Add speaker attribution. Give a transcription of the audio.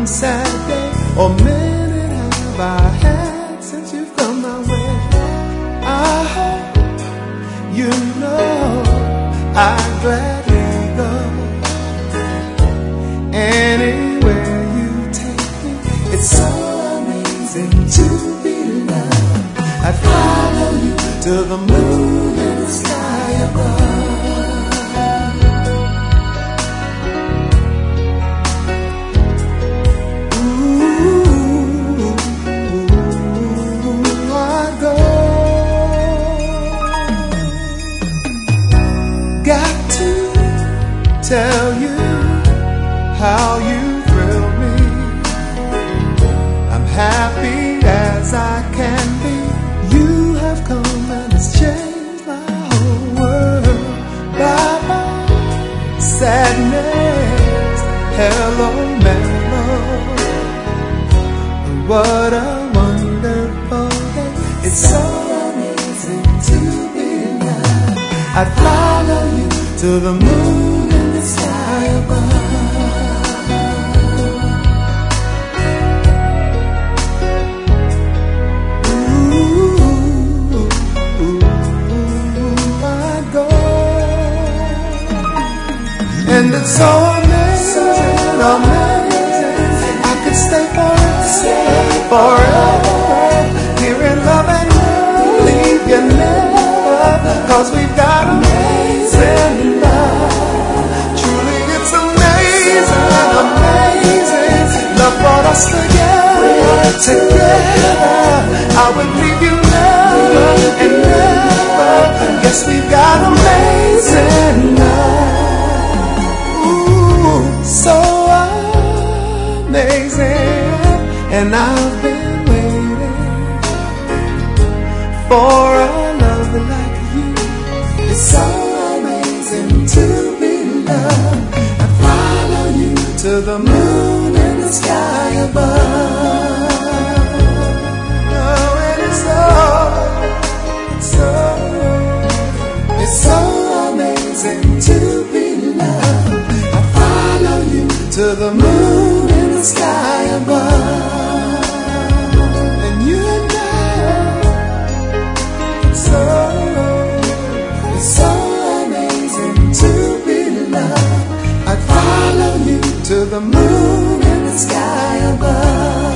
Speaker 1: sad day or minute have I had since you've come my way. I hope you know I'd gladly go anywhere you take me. It's so amazing to be loved. I'd follow you to the moon and the sky above. Tell you how you thrill me. I'm happy as I can be. You have come and it's changed my whole world. Bye bye sadness, hello mellow. What a wonderful day. It's so amazing to be loved. I'd follow you to the moon, sky above. Ooh, I'd go. And it's so amazing, amazing. I could stay forever, here in love and leave you never, 'cause we've got amazing love. Amazing, love brought us together. I would leave you never and never. Yes, we've got amazing love. Ooh, so amazing. And I've been waiting for a love like you. It's so amazing to be loved. To the moon and the sky above. Oh, and it's so amazing to be loved. I follow you to the moon and the sky above. And you know it's so amazing to be loved. I follow you to the moon and the sky above.